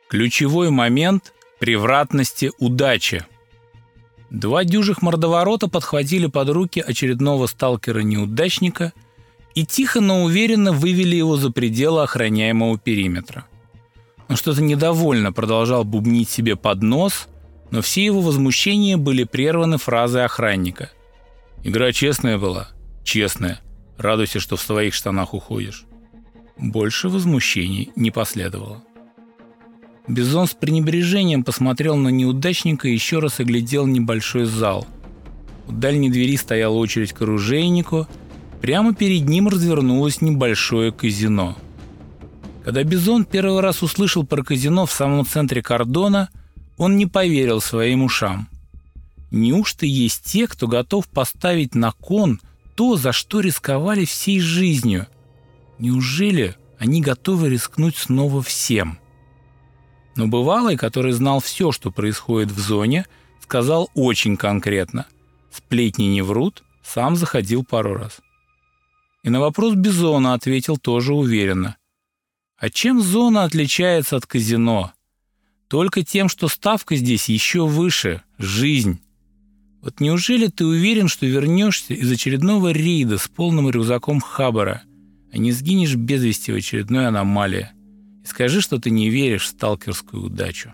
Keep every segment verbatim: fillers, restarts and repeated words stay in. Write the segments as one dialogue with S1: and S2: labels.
S1: Ключевой момент превратности удачи. Два дюжих мордоворота подхватили под руки очередного сталкера-неудачника и тихо, но уверенно вывели его за пределы охраняемого периметра. Он что-то недовольно продолжал бубнить себе под нос, но все его возмущения были прерваны фразой охранника. «Игра честная была?» «Честная. Радуйся, что в своих штанах уходишь». Больше возмущений не последовало. Бизон с пренебрежением посмотрел на неудачника и еще раз оглядел небольшой зал. У дальней двери стояла очередь к оружейнику, прямо перед ним развернулось небольшое казино. Когда Бизон первый раз услышал про казино в самом центре кордона, он не поверил своим ушам. Неужто есть те, кто готов поставить на кон то, за что рисковали всей жизнью? Неужели они готовы рискнуть снова всем? Но бывалый, который знал все, что происходит в зоне, сказал очень конкретно: сплетни не врут, сам заходил пару раз. И на вопрос Бизона ответил тоже уверенно: а чем зона отличается от казино? Только тем, что ставка здесь еще выше – жизнь. Вот неужели ты уверен, что вернешься из очередного рейда с полным рюкзаком хабара, а не сгинешь без вести в очередной аномалии? И скажи, что ты не веришь в сталкерскую удачу.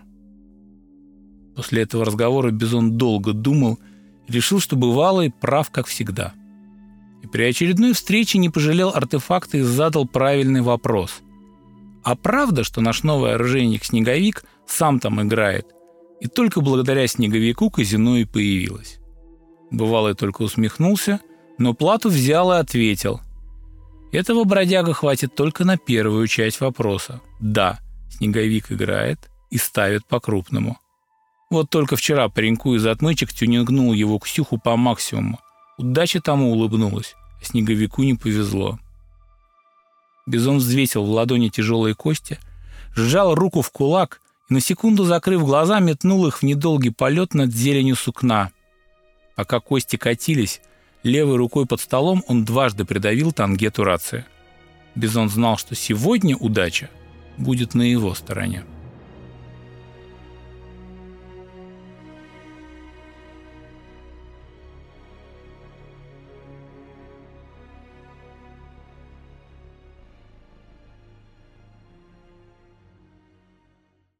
S1: После этого разговора Бизон долго думал и решил, что бывалый прав, как всегда. И при очередной встрече не пожалел артефакта и задал правильный вопрос. А правда, что наш новый оружейник Снеговик сам там играет, и только благодаря Снеговику казино и появилось? Бывалый только усмехнулся, но плату взял и ответил: этого бродяга хватит только на первую часть вопроса. Да, Снеговик играет и ставит по-крупному. Вот только вчера пареньку из отмычек тюнингнул его Ксюху по максимуму. Удача тому улыбнулась, а Снеговику не повезло. Бизон взвесил в ладони тяжелые кости, сжал руку в кулак и, на секунду закрыв глаза, метнул их в недолгий полет над зеленью сукна. Пока кости катились, левой рукой под столом он дважды придавил тангету рации. Бизон знал, что сегодня удача будет на его стороне.